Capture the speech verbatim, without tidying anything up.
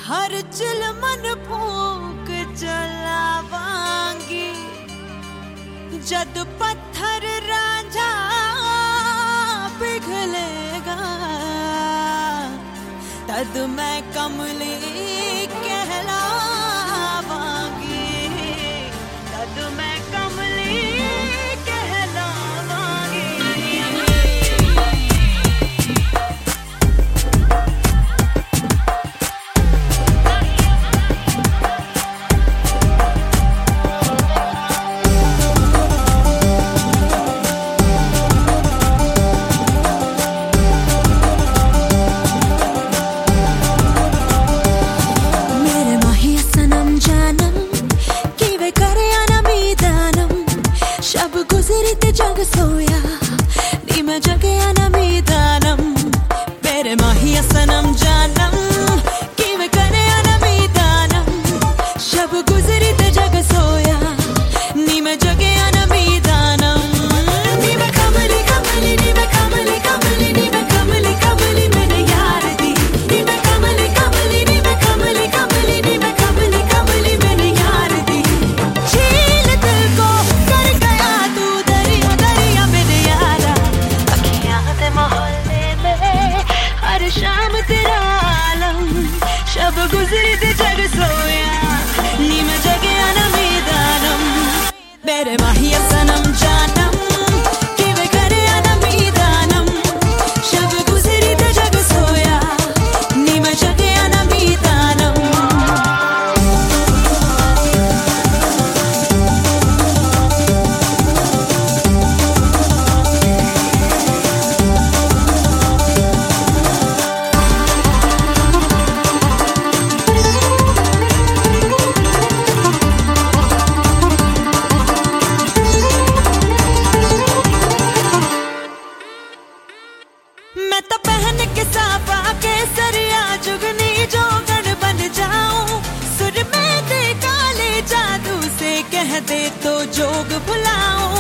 हर chill मन फूक जलावांगी जद पत्थर रांझा पिघलेगा तद मैं कमली कहलावांगी तद मैं कमली जग सोया नी मैं जगया ना मीदानम मेरे माहिया सनम जानम कि मैं करे ना मीदानम शब गुजरी ते जग सोया नी मैं जगया ना मीदानम नी मैं कमली कमली नी मैं कमली कमली नी मैं कमली कमली मेरे यार दी नी मैं कमली कमली नी मैं कमली कमली नी मैं कमली कमली मेरे यार दी झील दिल को कर गया तू शाम तेरा आलम शब गुजरी ते जग सोया नी मैं जगया ना मीदानम मेरे माहिया सनम जानम कि मैं करे ना मीदानम शब गुजरी ते जग सोया नी मैं जगया ना मीदानम मैं तो पहन के साफा के सरिया जुगनी जोगन बन जाऊं सुर में दे काले जादू से कह दे तो जोग भुलाऊं